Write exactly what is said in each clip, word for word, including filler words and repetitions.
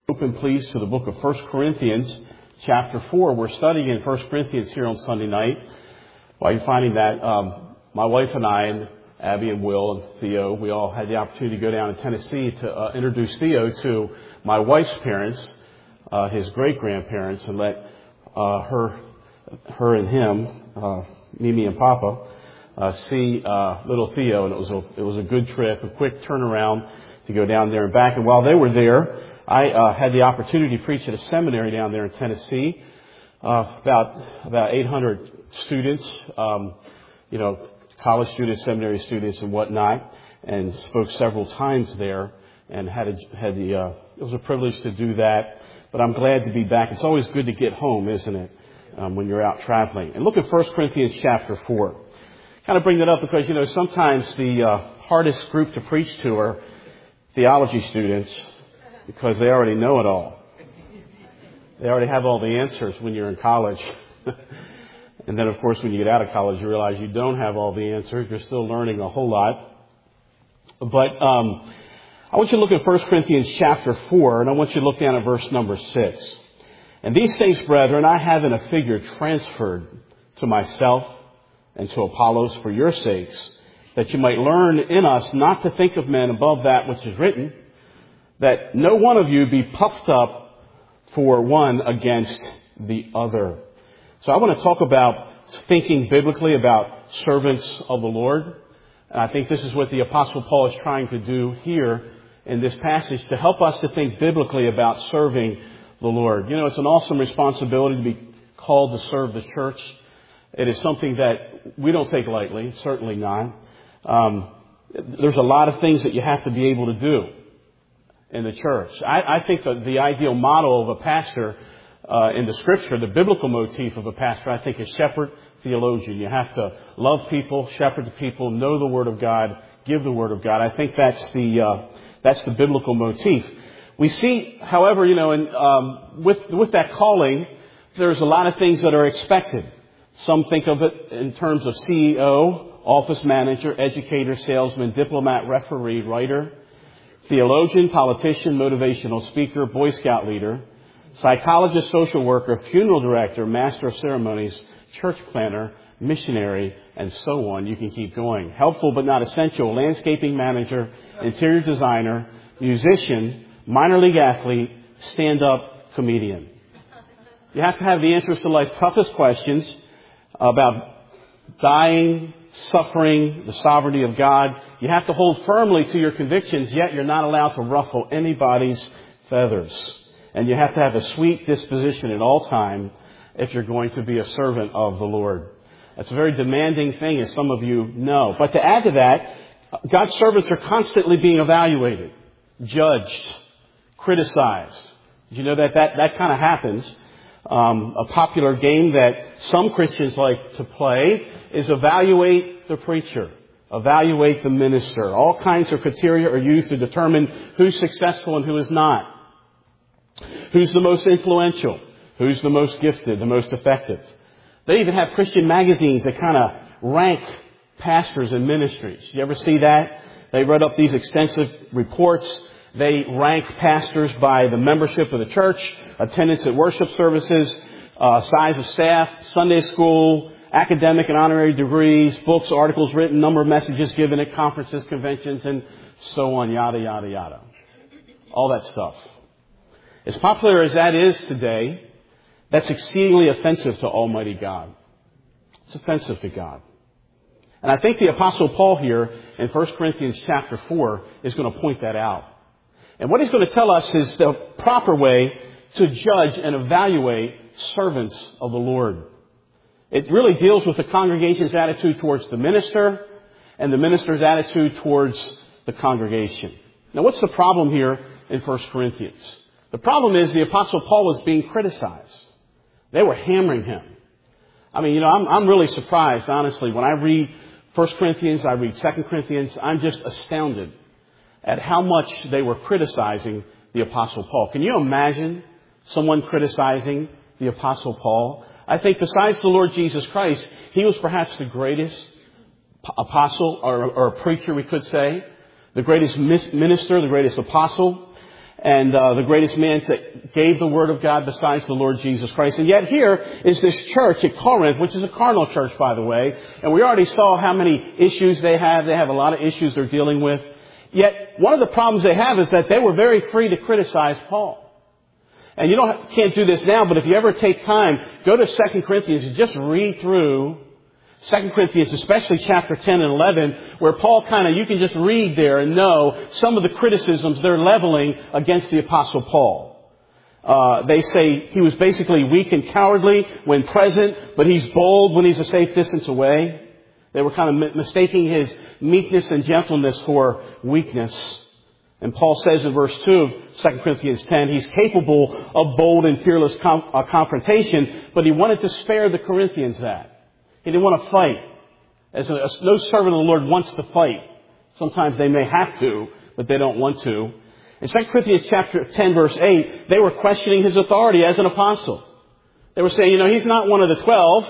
Open, please, to the book of First Corinthians, chapter four. We're studying in First Corinthians here on Sunday night. While you're finding that, um, my wife and I, and Abby and Will and Theo, we all had the opportunity to go down to Tennessee to uh, introduce Theo to my wife's parents, uh, his great-grandparents, and let uh, her her and him, uh, Mimi and Papa, uh, see uh, little Theo. And it was a, it was a good trip, a quick turnaround to go down there and back. And while they were there, I uh, had the opportunity to preach at a seminary down there in Tennessee, uh, about about eight hundred students, um, you know, college students, seminary students, and whatnot, and spoke several times there, and had a, had the uh, it was a privilege to do that. But I'm glad to be back. It's always good to get home, isn't it, um, when you're out traveling? And look at First Corinthians chapter four. Kind of bring that up because you know sometimes the uh, hardest group to preach to are theology students, because they already know it all. They already have all the answers when you're in college. And then, of course, when you get out of college, you realize you don't have all the answers. You're still learning a whole lot. But um, I want you to look at First Corinthians chapter four, and I want you to look down at verse number six. And these things, brethren, I have in a figure transferred to myself and to Apollos for your sakes, that you might learn in us not to think of men above that which is written, that no one of you be puffed up for one against the other. So I want to talk about thinking biblically about servants of the Lord. And I think this is what the Apostle Paul is trying to do here in this passage, to help us to think biblically about serving the Lord. You know, it's an awesome responsibility to be called to serve the church. It is something that we don't take lightly, certainly not. Um, there's a lot of things that you have to be able to do in the church. I, I think that the ideal model of a pastor uh, in the Scripture, the biblical motif of a pastor, I think is shepherd, theologian. You have to love people, shepherd the people, know the Word of God, give the Word of God. I think that's the uh, that's the biblical motif. We see, however, you know, in, um, with with that calling, there's a lot of things that are expected. Some think of it in terms of C E O, office manager, educator, salesman, diplomat, referee, writer, theologian, politician, motivational speaker, Boy Scout leader, psychologist, social worker, funeral director, master of ceremonies, church planner, missionary, and so on. You can keep going. Helpful but not essential, landscaping manager, interior designer, musician, minor league athlete, stand-up comedian. You have to have the answers to life's toughest questions about dying, suffering, the sovereignty of God. You have to hold firmly to your convictions, yet you're not allowed to ruffle anybody's feathers. And you have to have a sweet disposition at all time if you're going to be a servant of the Lord. That's a very demanding thing, as some of you know. But to add to that, God's servants are constantly being evaluated, judged, criticized. Did you know that that, that kind of happens? Um, a popular game that some Christians like to play is evaluate the preacher, evaluate the minister. All kinds of criteria are used to determine who's successful and who is not. Who's the most influential? Who's the most gifted, the most effective? They even have Christian magazines that kind of rank pastors and ministries. You ever see that? They write up these extensive reports. They rank pastors by the membership of the church, attendance at worship services, uh, size of staff, Sunday school, academic and honorary degrees, books, articles written, number of messages given at conferences, conventions, and so on, yada, yada, yada. All that stuff. As popular as that is today, that's exceedingly offensive to Almighty God. It's offensive to God. And I think the Apostle Paul here in First Corinthians chapter four is going to point that out. And what he's going to tell us is the proper way to judge and evaluate servants of the Lord. It really deals with the congregation's attitude towards the minister and the minister's attitude towards the congregation. Now, what's the problem here in First Corinthians? The problem is the Apostle Paul was being criticized. They were hammering him. I mean, you know, I'm, I'm really surprised, honestly. When I read First Corinthians, I read Second Corinthians, I'm just astounded at how much they were criticizing the Apostle Paul. Can you imagine someone criticizing the Apostle Paul? I think besides the Lord Jesus Christ, he was perhaps the greatest apostle or, or preacher, we could say, the greatest minister, the greatest apostle. and uh, the greatest man that gave the Word of God besides the Lord Jesus Christ. And yet here is this church at Corinth, which is a carnal church, by the way. And we already saw how many issues they have. They have a lot of issues they're dealing with. Yet one of the problems they have is that they were very free to criticize Paul. And you don't can't do this now, but if you ever take time, go to Second Corinthians and just read through Second Corinthians, especially chapter ten and eleven, where Paul kind of, you can just read there and know some of the criticisms they're leveling against the Apostle Paul. Uh, they say he was basically weak and cowardly when present, but he's bold when he's a safe distance away. They were kind of mistaking his meekness and gentleness for weakness. And Paul says in verse two of Second Corinthians ten, he's capable of bold and fearless com- uh, confrontation, but he wanted to spare the Corinthians that. He didn't want to fight. As a, no servant of the Lord wants to fight. Sometimes they may have to, but they don't want to. In Second Corinthians chapter ten, verse eight, they were questioning his authority as an apostle. They were saying, you know, he's not one of the twelve.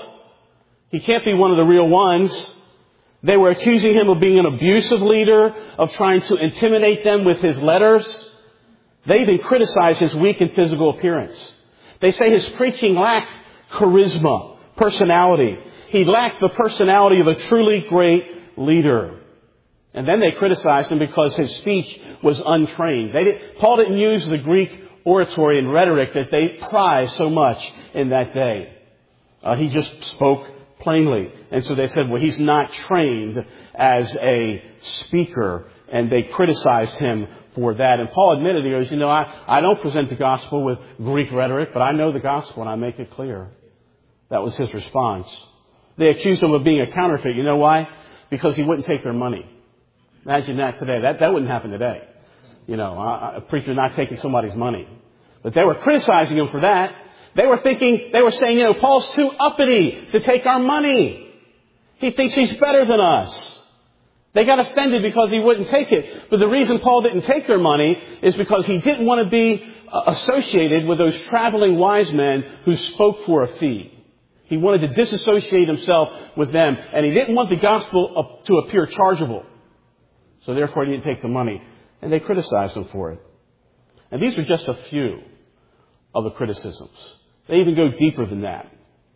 He can't be one of the real ones. They were accusing him of being an abusive leader, of trying to intimidate them with his letters. They even criticized his weak and physical appearance. They say his preaching lacked charisma, personality. He lacked the personality of a truly great leader. And then they criticized him because his speech was untrained. They did, Paul didn't use the Greek oratory and rhetoric that they prized so much in that day. Uh, he just spoke plainly. And so they said, well, he's not trained as a speaker. And they criticized him for that. And Paul admitted, he goes, you know, I, I don't present the gospel with Greek rhetoric, but I know the gospel and I make it clear. That was his response. They accused him of being a counterfeit. You know why? Because he wouldn't take their money. Imagine that today. That, that wouldn't happen today. You know, a, a preacher not taking somebody's money. But they were criticizing him for that. They were thinking, they were saying, you know, Paul's too uppity to take our money. He thinks he's better than us. They got offended because he wouldn't take it. But the reason Paul didn't take their money is because he didn't want to be associated with those traveling wise men who spoke for a fee. He wanted to disassociate himself with them. And he didn't want the gospel to appear chargeable. So therefore he didn't take the money. And they criticized him for it. And these are just a few of the criticisms. They even go deeper than that.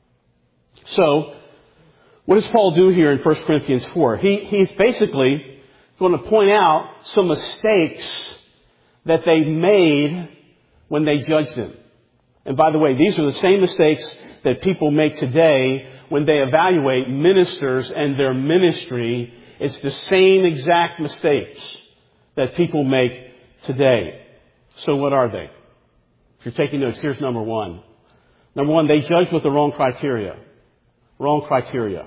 So, what does Paul do here in First Corinthians four? He, he's basically going to point out some mistakes that they made when they judged him. And by the way, these are the same mistakes that people make today when they evaluate ministers and their ministry. It's the same exact mistakes that people make today. So what are they? If you're taking notes, here's number one. Number one, they judge with the wrong criteria. Wrong criteria.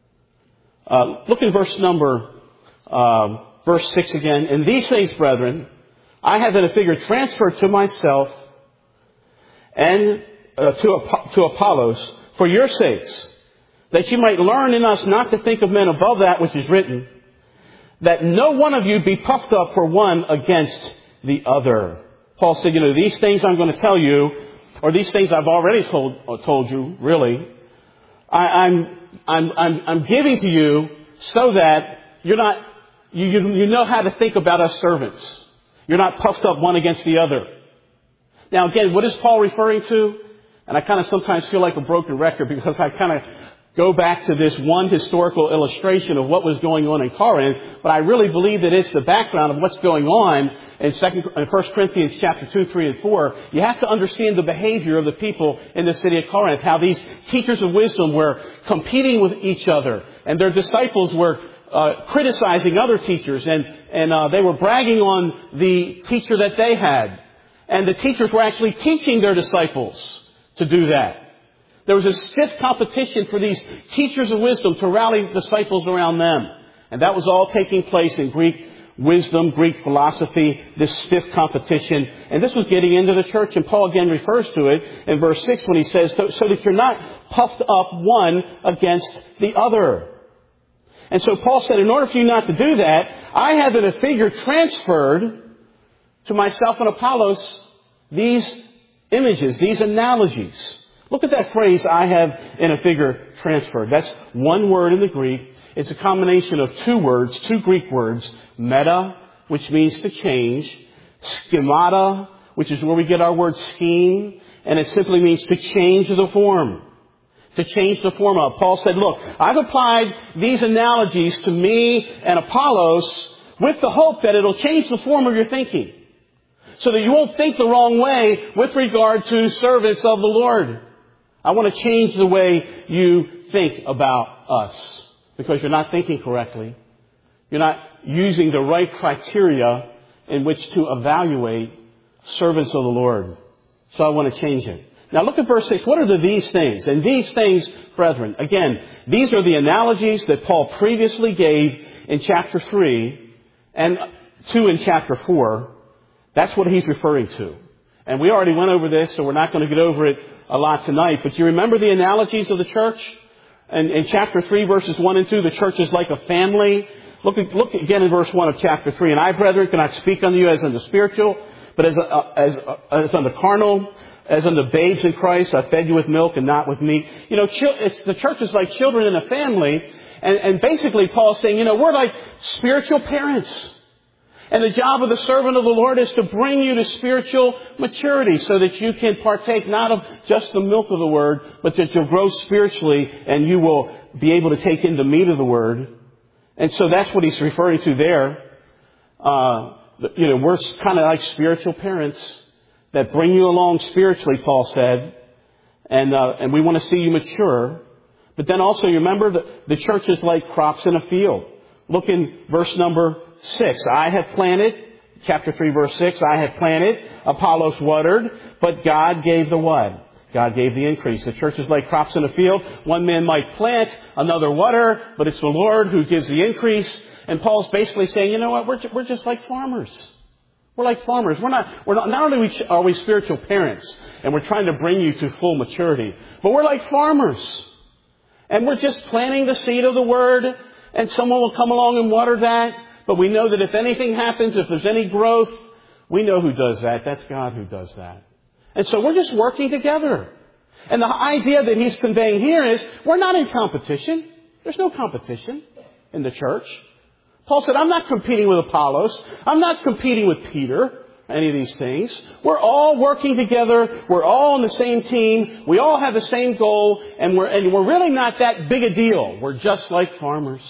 Uh, look in verse number, uh, verse six again. In these things, brethren, I have in a figure transferred to myself and uh, to, to Apollos for your sakes, that you might learn in us not to think of men above that which is written, that no one of you be puffed up for one against the other. Paul said, you know, these things I'm going to tell you, or these things I've already told, told you, really, I, I'm, I'm, I'm, I'm giving to you so that you're not, you, you, you know how to think about us servants. You're not puffed up one against the other. Now again, what is Paul referring to? And I kind of sometimes feel like a broken record because I kind of go back to this one historical illustration of what was going on in Corinth, but I really believe that it's the background of what's going on in Second, in First Corinthians chapter two, three, and four. You have to understand the behavior of the people in the city of Corinth, how these teachers of wisdom were competing with each other, and their disciples were uh, criticizing other teachers, and and uh, they were bragging on the teacher that they had, and the teachers were actually teaching their disciples to do that. There was a stiff competition for these teachers of wisdom to rally disciples around them. And that was all taking place in Greek wisdom, Greek philosophy, this stiff competition. And this was getting into the church. And Paul again refers to it in verse six when he says, so, so that you're not puffed up one against the other. And so Paul said, in order for you not to do that, I have in a figure transferred to myself and Apollos these images, these analogies. Look at that phrase, I have in a figure transferred. That's one word in the Greek. It's a combination of two words, two Greek words, meta, which means to change, schemata, which is where we get our word scheme, and it simply means to change the form. To change the form of. Paul said, look, I've applied these analogies to me and Apollos with the hope that it'll change the form of your thinking. So that you won't think the wrong way with regard to servants of the Lord. I want to change the way you think about us. Because you're not thinking correctly. You're not using the right criteria in which to evaluate servants of the Lord. So I want to change it. Now look at verse six. What are the these things? And these things, brethren, again, these are the analogies that Paul previously gave in chapter three and two in chapter four. That's what he's referring to. And we already went over this, so we're not going to get over it a lot tonight. But you remember the analogies of the church? And in chapter three, verses one and two, the church is like a family. Look, at, look again in verse one of chapter three. And I, brethren, cannot speak unto you as unto spiritual, but as, uh, as, uh, as unto carnal, as unto babes in Christ. I fed you with milk and not with meat. You know, it's, the church is like children in a family. And, and basically Paul's saying, you know, we're like spiritual parents. And the job of the servant of the Lord is to bring you to spiritual maturity so that you can partake not of just the milk of the Word, but that you'll grow spiritually and you will be able to take in the meat of the Word. And so that's what he's referring to there. Uh, you know, we're kind of like spiritual parents that bring you along spiritually, Paul said. And, uh, and we want to see you mature. But then also, you remember that the church is like crops in a field. Look in verse number six. I have planted, chapter three, verse six, I have planted, Apollos watered, but God gave the what? God gave the increase. The church is like crops in a field. One man might plant, another water, but it's the Lord who gives the increase. And Paul's basically saying, you know what, we're, we're just like farmers. We're like farmers. We're not, we're not, not only are we spiritual parents, and we're trying to bring you to full maturity, but we're like farmers. And we're just planting the seed of the Word, and someone will come along and water that. But we know that if anything happens, if there's any growth, we know who does that. That's God who does that. And so we're just working together. And the idea that he's conveying here is we're not in competition. There's no competition in the church. Paul said, I'm not competing with Apollos. I'm not competing with Peter, any of these things. We're all working together. We're all on the same team. We all have the same goal. And we're, and we're really not that big a deal. We're just like farmers.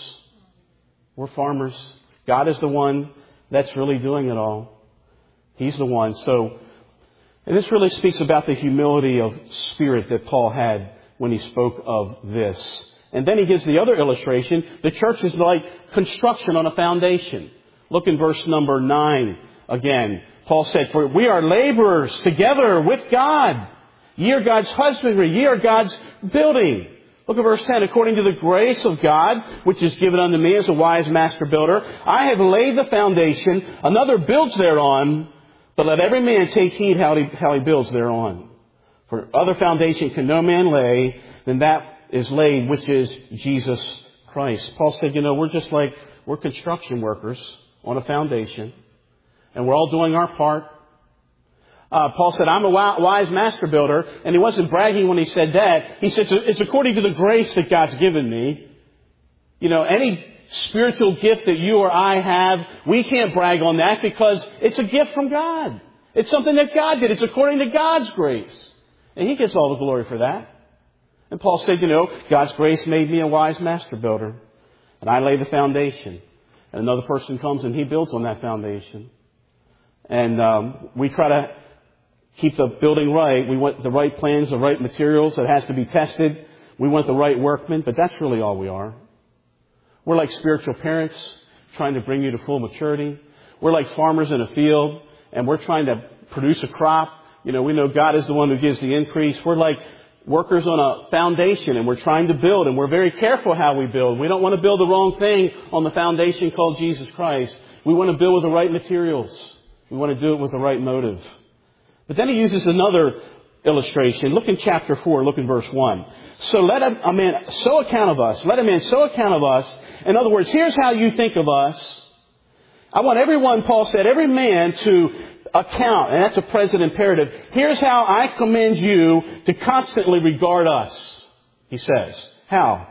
We're farmers. God is the one that's really doing it all. He's the one. So, and this really speaks about the humility of spirit that Paul had when he spoke of this. And then he gives the other illustration. The church is like construction on a foundation. Look in verse number nine again. Paul said, for we are laborers together with God. Ye are God's husbandry. Ye are God's building. Look at verse ten. According to the grace of God, which is given unto me as a wise master builder, I have laid the foundation. Another builds thereon. But let every man take heed how he, how he builds thereon. For other foundation can no man lay than that is laid, which is Jesus Christ. Paul said, you know, we're just like, we're construction workers on a foundation. And we're all doing our part. Uh, Paul said, I'm a wise master builder. And he wasn't bragging when he said that. He said, it's according to the grace that God's given me. You know, any spiritual gift that you or I have, we can't brag on that because it's a gift from God. It's something that God did. It's according to God's grace. And he gets all the glory for that. And Paul said, you know, God's grace made me a wise master builder. And I lay the foundation. And another person comes and he builds on that foundation. And um, we try to keep the building right. We want the right plans, the right materials. It has to be tested. We want the right workmen. But that's really all we are. We're like spiritual parents trying to bring you to full maturity. We're like farmers in a field. And we're trying to produce a crop. You know, we know God is the one who gives the increase. We're like workers on a foundation, and we're trying to build, and we're very careful how we build. We don't want to build the wrong thing on the foundation called Jesus Christ. We want to build with the right materials. We want to do it with the right motive. But then he uses another illustration. Look in chapter four, look in verse one. So let a, a man so account of us. Let a man so account of us. In other words, here's how you think of us. I want everyone, Paul said, every man to account, and that's a present imperative. Here's how I commend you to constantly regard us, he says. How?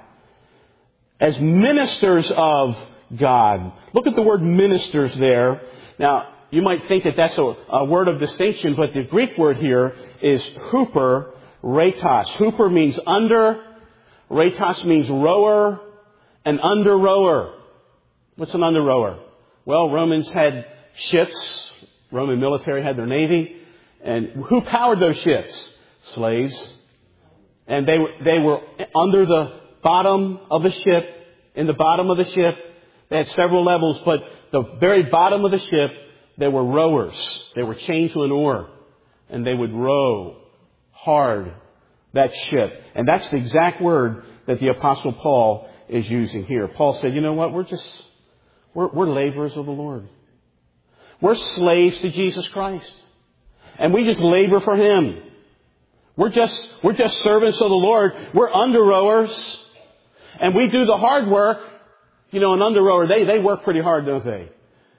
As ministers of God. Look at the word ministers there. Now, you might think that that's a, a word of distinction, but the Greek word here is huper ratos. Huper means under, ratos means rower, an under rower. What's an under rower? Well, Romans had ships. Roman military had their navy. And who powered those ships? Slaves. And they were, they were under the bottom of the ship, in the bottom of the ship. They had several levels, but the very bottom of the ship, there were rowers. They were chained to an oar. And they would row hard that ship. And that's the exact word that the Apostle Paul is using here. Paul said, you know what? We're just, we're, we're laborers of the Lord. We're slaves to Jesus Christ. And we just labor for Him. We're just, we're just servants of the Lord. We're under rowers. And we do the hard work. You know, an under rower, they, they work pretty hard, don't they?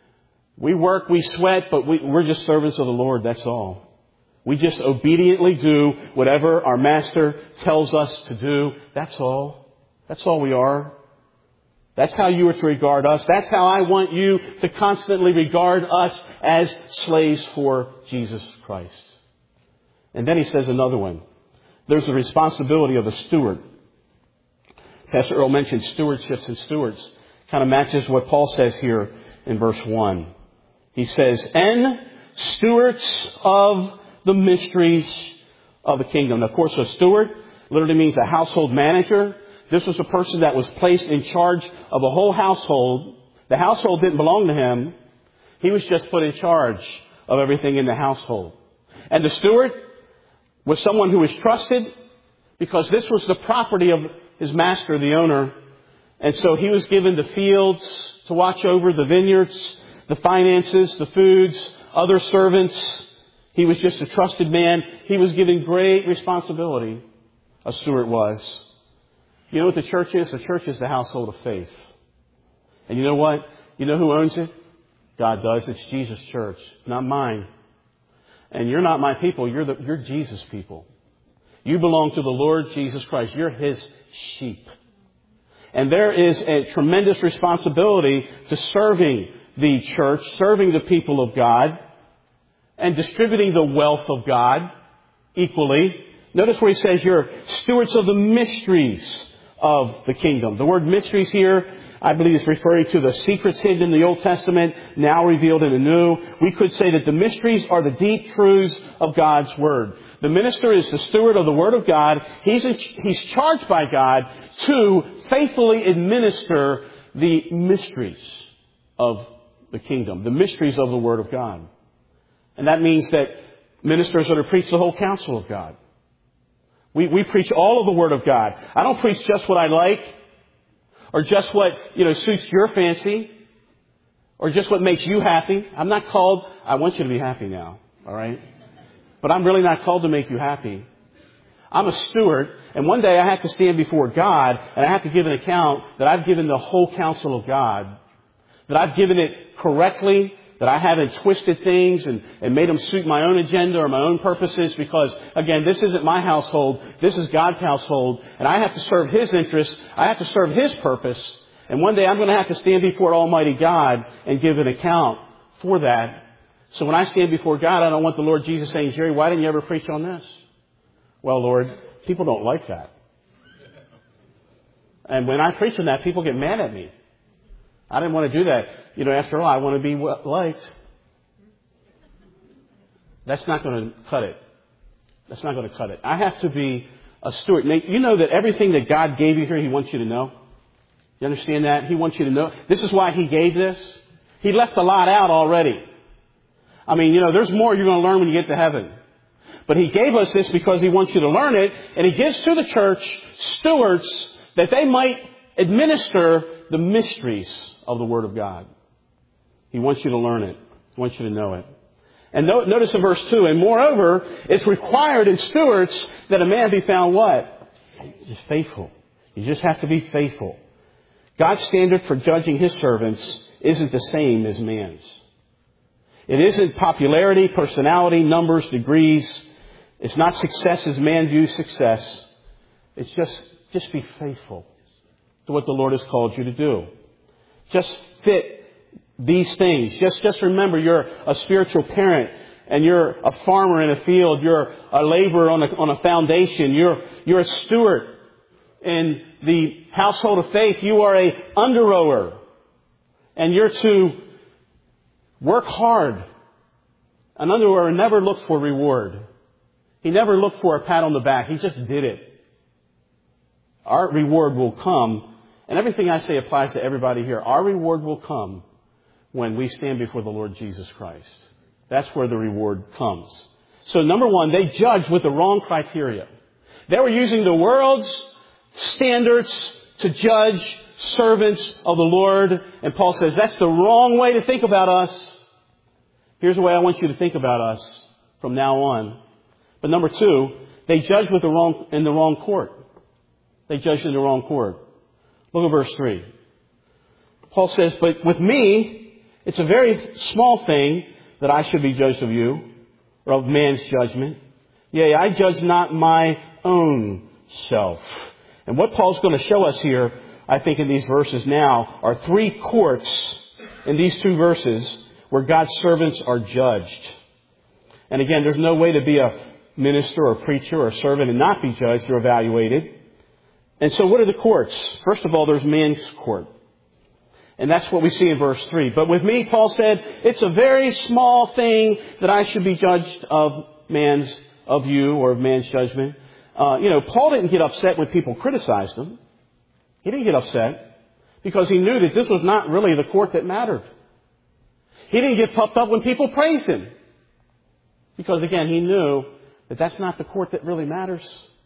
We work, we sweat, but we, we're just servants of the Lord. That's all. We just obediently do whatever our Master tells us to do. That's all. That's all we are. That's how you are to regard us. That's how I want you to constantly regard us as slaves for Jesus Christ. And then he says another one. There's the responsibility of the steward. Pastor Earl mentioned stewardships and stewards. Kind of matches what Paul says here in verse one. He says, and stewards of the mysteries of the kingdom. Of course, a steward literally means a household manager. This was a person that was placed in charge of a whole household. The household didn't belong to him. He was just put in charge of everything in the household. And the steward was someone who was trusted because this was the property of his master, the owner. And so he was given the fields to watch over, the vineyards, the finances, the foods, other servants. He was just a trusted man. He was given great responsibility. A steward was. You know what the church is? The church is the household of faith. And you know what? You know who owns it? God does. It's Jesus' church, not mine. And you're not my people. You're the, you're Jesus' people. You belong to the Lord Jesus Christ. You're His sheep. And there is a tremendous responsibility to serving the church, serving the people of God, and distributing the wealth of God equally. Notice where he says you're stewards of the mysteries of the kingdom. The word mysteries here, I believe, is referring to the secrets hidden in the Old Testament, now revealed in the New. We could say that the mysteries are the deep truths of God's Word. The minister is the steward of the Word of God. He's, in, he's charged by God to faithfully administer the mysteries of the kingdom, the mysteries of the Word of God. And that means that ministers are to preach the whole counsel of God. We, we preach all of the Word of God. I don't preach just what I like, or just what, you know, suits your fancy, or just what makes you happy. I'm not called, I want you to be happy now, all right? But I'm really not called to make you happy. I'm a steward, and one day I have to stand before God, and I have to give an account that I've given the whole counsel of God, that I've given it correctly, that I haven't twisted things and, and made them suit my own agenda or my own purposes, because, again, this isn't my household. This is God's household. And I have to serve His interests. I have to serve His purpose. And one day I'm going to have to stand before Almighty God and give an account for that. So when I stand before God, I don't want the Lord Jesus saying, Jerry, why didn't you ever preach on this? Well, Lord, people don't like that. And when I preach on that, people get mad at me. I didn't want to do that. You know, after all, I want to be liked. That's not going to cut it. That's not going to cut it. I have to be a steward. Now, you know that everything that God gave you here, He wants you to know. You understand that? He wants you to know. This is why He gave this. He left a lot out already. I mean, you know, there's more you're going to learn when you get to heaven. But He gave us this because He wants you to learn it. And He gives to the church stewards that they might administer the mysteries of the Word of God. He wants you to learn it. He wants you to know it. And notice in verse two, and moreover, it's required in stewards that a man be found what? Just faithful. You just have to be faithful. God's standard for judging His servants isn't the same as man's. It isn't popularity, personality, numbers, degrees. It's not success as man views success. It's just, just be faithful to what the Lord has called you to do. Just fit these things. Just, just remember you're a spiritual parent and you're a farmer in a field. You're a laborer on a, on a foundation. You're, you're a steward in the household of faith. You are a under-rower and you're to work hard. An under-rower never looked for reward. He never looked for a pat on the back. He just did it. Our reward will come, and everything I say applies to everybody here. Our reward will come when we stand before the Lord Jesus Christ. That's where the reward comes. So number one, they judged with the wrong criteria. They were using the world's standards to judge servants of the Lord. And Paul says that's the wrong way to think about us. Here's the way I want you to think about us from now on. But number two, they judged with the wrong, in the wrong court. They judged in the wrong court. Look at verse three. Paul says, but with me, it's a very small thing that I should be judged of you, or of man's judgment. Yea, I judge not my own self. And what Paul's going to show us here, I think in these verses now, are three courts in these two verses where God's servants are judged. And again, there's no way to be a minister or preacher or servant and not be judged or evaluated. And so what are the courts? First of all, there's man's court. And that's what we see in verse three. But with me, Paul said, it's a very small thing that I should be judged of man's, of you or of man's judgment. Uh, you know, Paul didn't get upset when people criticized him. He didn't get upset because he knew that this was not really the court that mattered. He didn't get puffed up when people praised him because, again, he knew that that's not the court that really matters.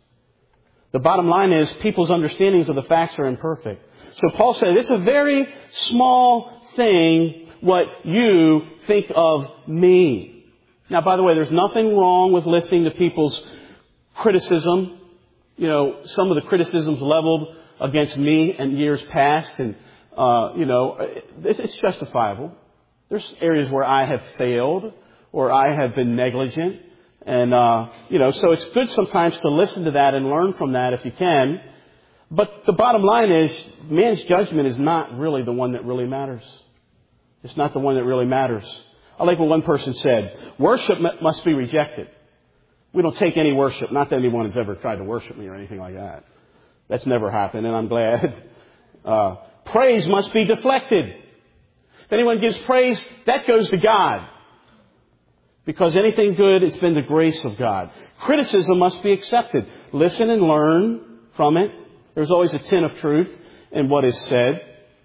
The bottom line is people's understandings of the facts are imperfect. So Paul said, it's a very small thing what you think of me. Now, by the way, there's nothing wrong with listening to people's criticism. You know, some of the criticisms leveled against me in years past. And, uh, you know, it's, it's justifiable. There's areas where I have failed or I have been negligent. And, uh, you know, so it's good sometimes to listen to that and learn from that if you can. But the bottom line is, man's judgment is not really the one that really matters. It's not the one that really matters. I like what one person said. Worship must be rejected. We don't take any worship. Not that anyone has ever tried to worship me or anything like that. That's never happened, and I'm glad. Uh, praise must be deflected. If anyone gives praise, that goes to God. Because anything good, it's been the grace of God. Criticism must be accepted. Listen and learn from it. There's always a tin of truth in what is said.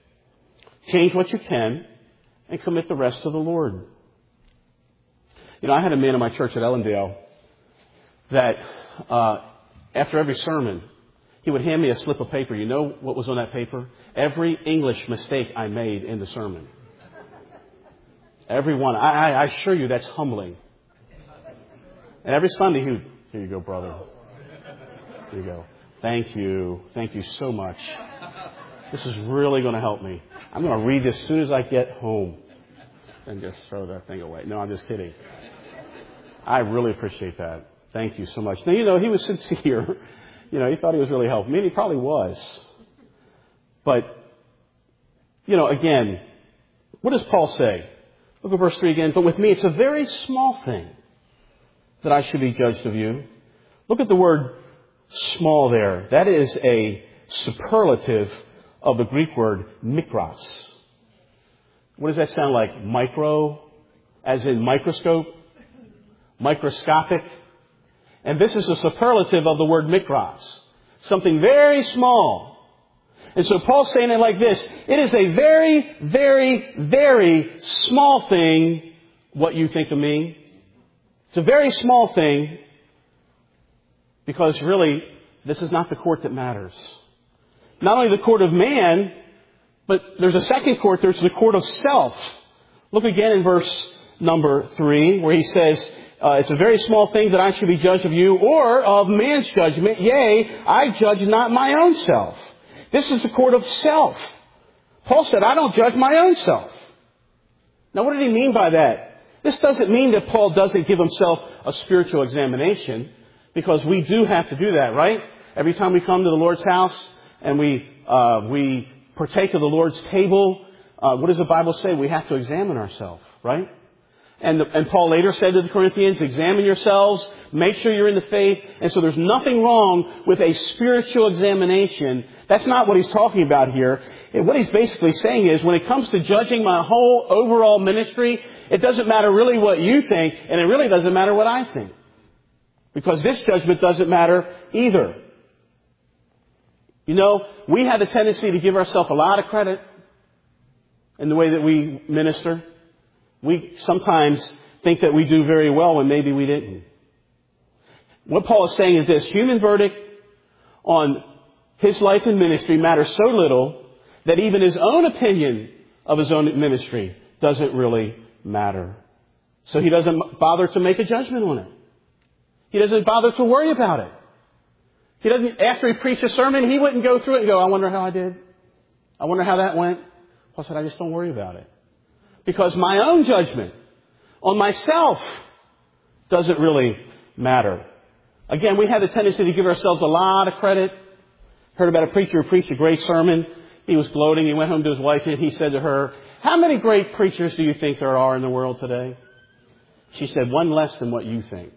Change what you can and commit the rest to the Lord. You know, I had a man in my church at Ellendale that uh, after every sermon, he would hand me a slip of paper. You know what was on that paper? Every English mistake I made in the sermon. Every one. I, I assure you that's humbling. And every Sunday he would, here you go, brother. Here you go. Thank you. Thank you so much. This is really going to help me. I'm going to read this as soon as I get home and just throw that thing away. No, I'm just kidding. I really appreciate that. Thank you so much. Now, you know, he was sincere. You know, he thought he was really helping me, and he probably was. But, you know, again, what does Paul say? Look at verse three again. But with me, it's a very small thing that I should be judged of you. Look at the word small there. That is a superlative of the Greek word mikros. What does that sound like? Micro, as in microscope? Microscopic? And this is a superlative of the word mikros. Something very small. And so Paul's saying it like this. It is a very, very, very small thing what you think of me. It's a very small thing because really this is not the court that matters. Not only the court of man, but there's a second court. There's the court of self. Look again in verse number three where he says, Uh, it's a very small thing that I should be judged of you or of man's judgment. Yea, I judge not my own self. This is the court of self. Paul said, I don't judge my own self. Now, what did he mean by that? This doesn't mean that Paul doesn't give himself a spiritual examination, because we do have to do that, right? Every time we come to the Lord's house and we uh, we partake of the Lord's table, uh, what does the Bible say? We have to examine ourselves, right? And, the, and Paul later said to the Corinthians, examine yourselves, make sure you're in the faith. And so there's nothing wrong with a spiritual examination. That's not what he's talking about here. And what he's basically saying is when it comes to judging my whole overall ministry, it doesn't matter really what you think, and it really doesn't matter what I think. Because this judgment doesn't matter either. You know, we have a tendency to give ourselves a lot of credit in the way that we minister. We sometimes think that we do very well when maybe we didn't. What Paul is saying is this: human verdict on his life and ministry matters so little that even his own opinion of his own ministry doesn't really matter. So he doesn't bother to make a judgment on it. He doesn't bother to worry about it. He doesn't, after he preached a sermon, he wouldn't go through it and go, I wonder how I did. I wonder how that went. Paul said, I just don't worry about it. Because my own judgment on myself doesn't really matter. Again, we have the tendency to give ourselves a lot of credit. Heard about a preacher who preached a great sermon. He was gloating. He went home to his wife and he said to her, how many great preachers do you think there are in the world today? She said, one less than what you think.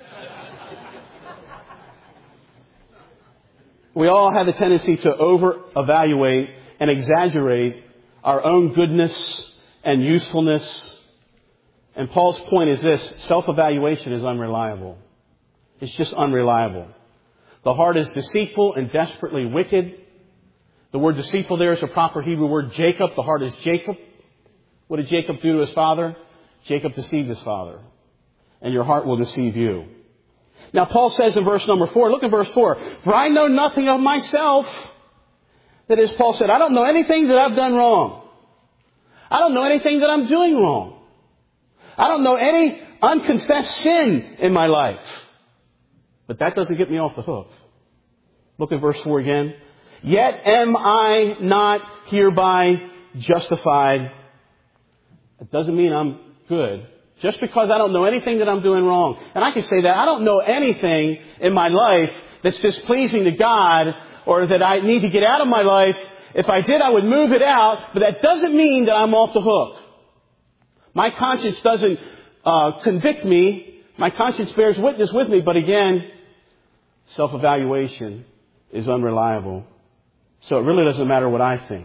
We all have a tendency to over-evaluate and exaggerate our own goodness and usefulness. And Paul's point is this: self-evaluation is unreliable. It's just unreliable. The heart is deceitful and desperately wicked. The word deceitful there is a proper Hebrew word, Jacob. The heart is Jacob. What did Jacob do to his father? Jacob deceived his father. And your heart will deceive you. Now Paul says in verse number four, look at verse four, for I know nothing of myself. That is, Paul said, I don't know anything that I've done wrong. I don't know anything that I'm doing wrong. I don't know any unconfessed sin in my life. But that doesn't get me off the hook. Look at verse four again. Yet am I not hereby justified. It doesn't mean I'm good. Just because I don't know anything that I'm doing wrong. And I can say that I don't know anything in my life that's displeasing to God or that I need to get out of my life. If I did, I would move it out. But that doesn't mean that I'm off the hook. My conscience doesn't uh, convict me. My conscience bears witness with me. But again, self-evaluation is unreliable. So it really doesn't matter what I think.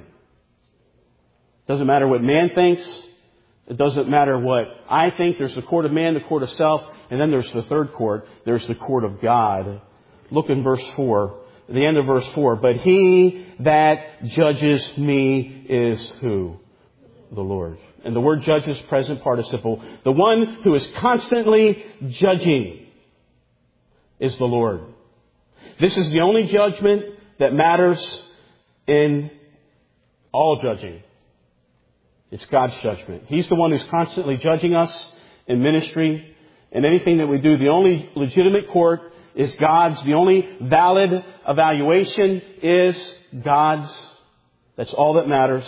It doesn't matter what man thinks. It doesn't matter what I think. There's the court of man, the court of self, and then there's the third court. There's the court of God. Look in verse four, the end of verse four. But he that judges me is who? The Lord. And the word judge is present participle. The one who is constantly judging is the Lord. This is the only judgment that matters in all judging. It's God's judgment. He's the one who's constantly judging us in ministry and anything that we do. The only legitimate court is God's. The only valid evaluation is God's. That's all that matters.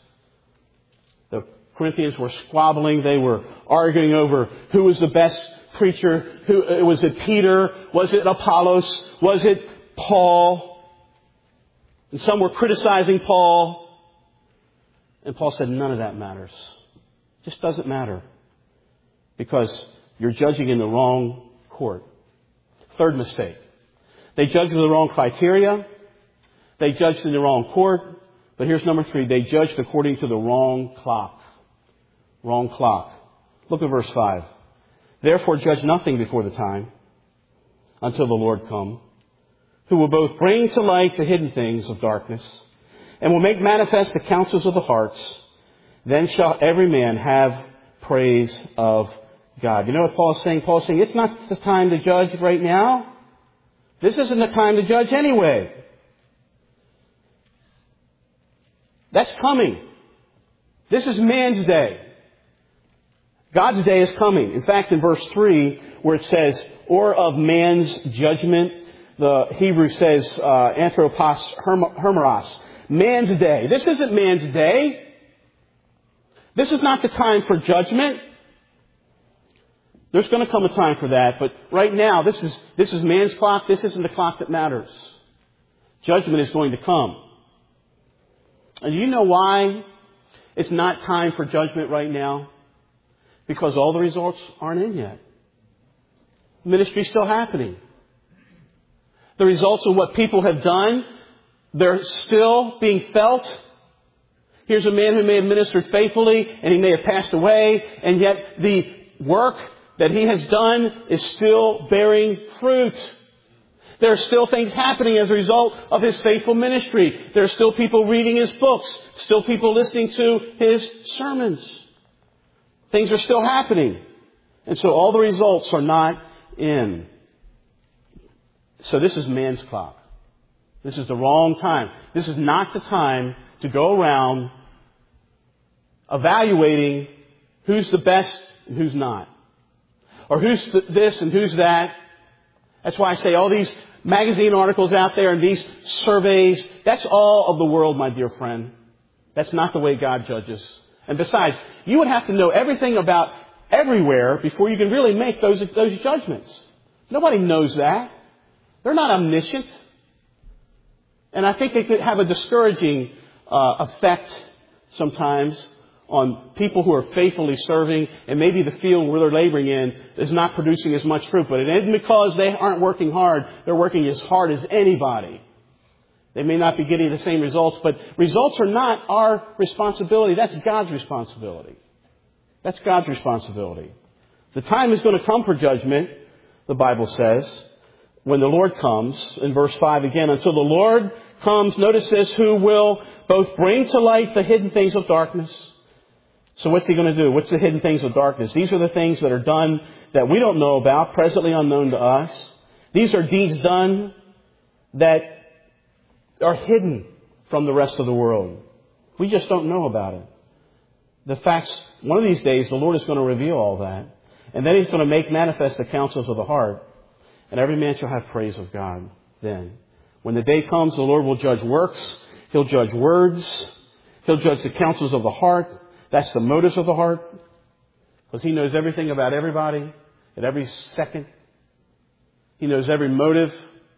The Corinthians were squabbling. They were arguing over who was the best preacher. Who was it? Peter? Was it Apollos? Was it Paul? And some were criticizing Paul. And Paul said, none of that matters. It just doesn't matter. Because you're judging in the wrong court. Third mistake. They judged in the wrong criteria. They judged in the wrong court. But here's number three. They judged according to the wrong clock. Wrong clock. Look at verse five. Therefore judge nothing before the time until the Lord come, who will both bring to light the hidden things of darkness and will make manifest the counsels of the hearts. Then shall every man have praise of God. You know what Paul is saying? Paul is saying it's not the time to judge right now. This isn't the time to judge anyway. That's coming. This is man's day. God's day is coming. In fact, in verse three, where it says, or of man's judgment, the Hebrew says, uh, anthropos hermeros. Man's day. This isn't man's day. This is not the time for judgment. There's going to come a time for that, but right now, this is, this is man's clock. This isn't the clock that matters. Judgment is going to come. And you know why It's not time for judgment right now because all the results aren't in yet. Ministry's still happening. The results of what people have done, they're still being felt. Here's a man who may have ministered faithfully and he may have passed away, and yet the work that he has done is still bearing fruit. There are still things happening as a result of his faithful ministry. There are still people reading his books, still people listening to his sermons. Things are still happening. And so all the results are not in. So this is man's clock. This is the wrong time. This is not the time to go around evaluating who's the best and who's not. Or who's this and who's that. That's why I say all these magazine articles out there and these surveys, that's all of the world, my dear friend. That's not the way God judges. And besides, you would have to know everything about everywhere before you can really make those, those judgments. Nobody knows that. They're not omniscient. And I think they could have a discouraging uh, effect sometimes on people who are faithfully serving, and maybe the field where they're laboring in is not producing as much fruit. But it isn't because they aren't working hard. They're working as hard as anybody. They may not be getting the same results, but results are not our responsibility. That's God's responsibility. That's God's responsibility. The time is going to come for judgment, the Bible says, when the Lord comes. In verse five again, until the Lord comes, notice this, who will both bring to light the hidden things of darkness. So what's he going to do? What's the hidden things of darkness? These are the things that are done that we don't know about, presently unknown to us. These are deeds done that are hidden from the rest of the world. We just don't know about it. The facts, one of these days, the Lord is going to reveal all that. And then He's going to make manifest the counsels of the heart. And every man shall have praise of God then. When the day comes, the Lord will judge works. He'll judge words. He'll judge the counsels of the heart. That's the motives of the heart. Because He knows everything about everybody at every second. He knows every motive.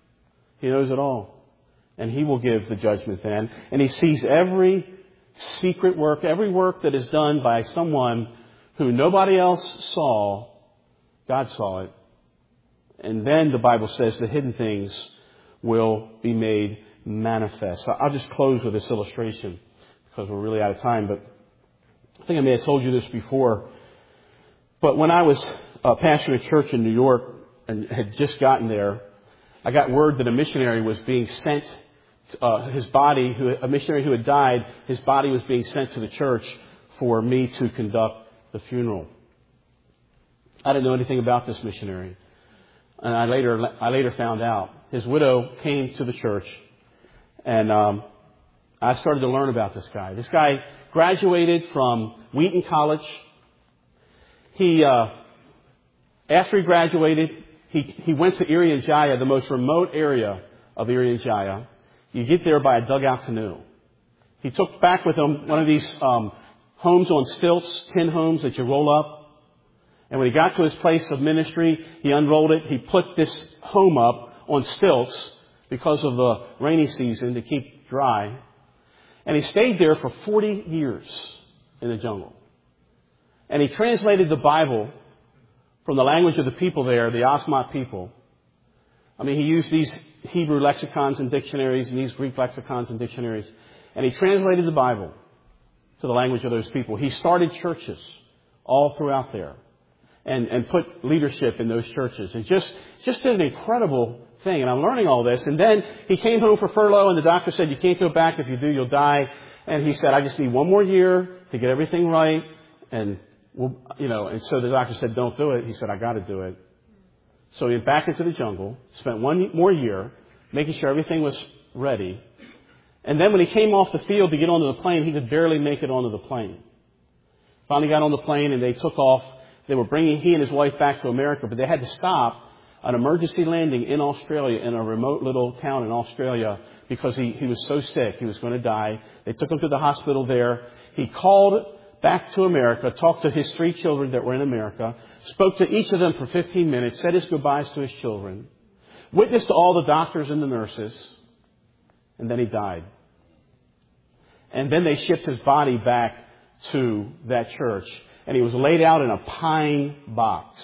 He knows it all. And He will give the judgment then. And He sees every secret work, every work that is done by someone who nobody else saw. God saw it. And then the Bible says the hidden things will be made manifest. I'll just close with this illustration because we're really out of time. But I think I may have told you this before. But when I was uh, pastoring a church in New York and had just gotten there, I got word that a missionary was being sent, uh, his body, who, a missionary who had died, his body was being sent to the church for me to conduct the funeral. I didn't know anything about this missionary. And I later, I later found out. His widow came to the church, and um, I started to learn about this guy. This guy graduated from Wheaton College. He, uh, after he graduated, he, he went to Irian Jaya, the most remote area of Irian Jaya. You get there by a dugout canoe. He took back with him one of these um, homes on stilts, tin homes that you roll up. And when he got to his place of ministry, he unrolled it. He put this home up on stilts because of the rainy season to keep dry. And he stayed there for forty years in the jungle. And he translated the Bible from the language of the people there, the Asmat people. I mean, he used these Hebrew lexicons and dictionaries and these Greek lexicons and dictionaries. And he translated the Bible to the language of those people. He started churches all throughout there. And, and put leadership in those churches. And just, just did an incredible thing. And I'm learning all this. And then he came home for furlough, and the doctor said, you can't go back. If you do, you'll die. And he said, I just need one more year to get everything right. And, we'll, you know, and so the doctor said, don't do it. He said, I got to do it. So he went back into the jungle, spent one more year, making sure everything was ready. And then when he came off the field to get onto the plane, he could barely make it onto the plane. Finally got on the plane, and they took off. They were bringing he and his wife back to America, but they had to stop an emergency landing in Australia, in a remote little town in Australia, because he, he was so sick. He was going to die. They took him to the hospital there. He called back to America, talked to his three children that were in America, spoke to each of them for fifteen minutes, said his goodbyes to his children, witnessed to all the doctors and the nurses, and then he died. And then they shipped his body back to that church, and he was laid out in a pine box.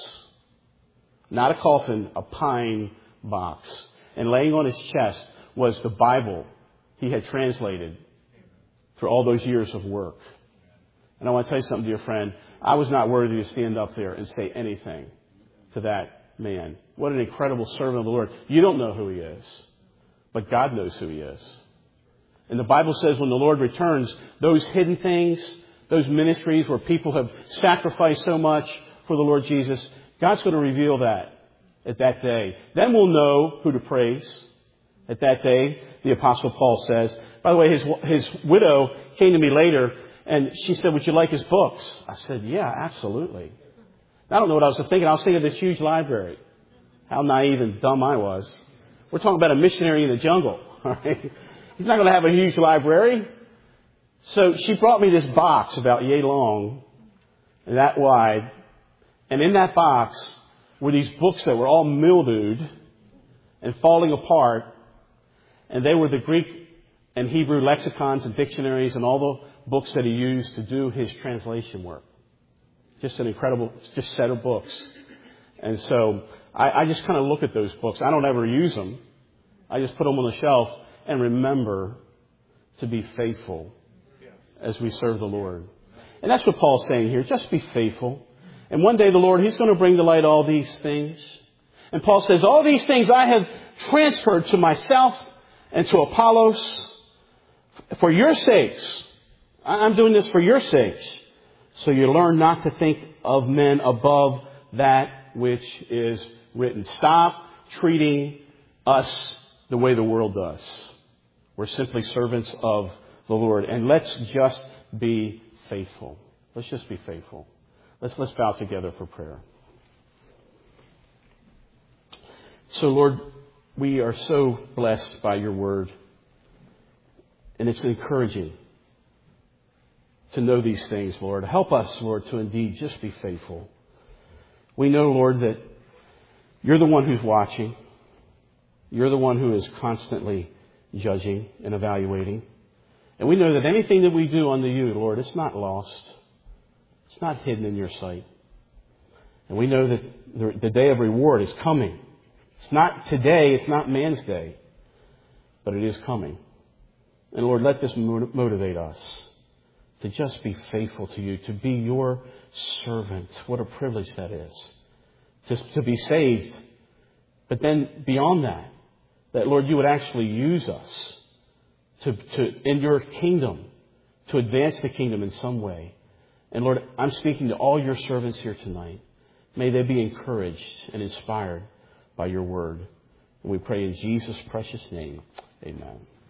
Not a coffin, a pine box. And laying on his chest was the Bible he had translated through all those years of work. And I want to tell you something, dear friend. I was not worthy to stand up there and say anything to that man. What an incredible servant of the Lord. You don't know who he is, but God knows who he is. And the Bible says when the Lord returns, those hidden things, those ministries where people have sacrificed so much for the Lord Jesus, God's going to reveal that at that day. Then we'll know who to praise at that day, the Apostle Paul says. By the way, his, his widow came to me later and she said, would you like his books? I said, yeah, absolutely. I don't know what I was thinking. I was thinking of this huge library. How naive and dumb I was. We're talking about a missionary in the jungle. All right? He's not going to have a huge library. So she brought me this box about yay long and that wide. And in that box were these books that were all mildewed and falling apart. And they were the Greek and Hebrew lexicons and dictionaries and all the books that he used to do his translation work. Just an incredible just set of books. And so I, I just kind of look at those books. I don't ever use them. I just put them on the shelf and remember to be faithful as we serve the Lord. And that's what Paul's saying here. Just be faithful. And one day the Lord, He's going to bring to light all these things. And Paul says, all these things I have transferred to myself and to Apollos for your sakes. I'm doing this for your sakes. So you learn not to think of men above that which is written. Stop treating us the way the world does. We're simply servants of the Lord. And let's just be faithful. Let's just be faithful. Let's, let's bow together for prayer. So, Lord, we are so blessed by your word. And it's encouraging to know these things, Lord. Help us, Lord, to indeed just be faithful. We know, Lord, that you're the one who's watching. You're the one who is constantly judging and evaluating. And we know that anything that we do unto you, Lord, it's not lost. It's not hidden in your sight. And we know that the, the day of reward is coming. It's not today. It's not man's day. But it is coming. And Lord, let this motivate us to just be faithful to you, to be your servant. What a privilege that is. Just to be saved. But then beyond that, that, Lord, you would actually use us to, to in your kingdom, to advance the kingdom in some way. And Lord, I'm speaking to all your servants here tonight. May they be encouraged and inspired by your word. And we pray in Jesus' precious name. Amen.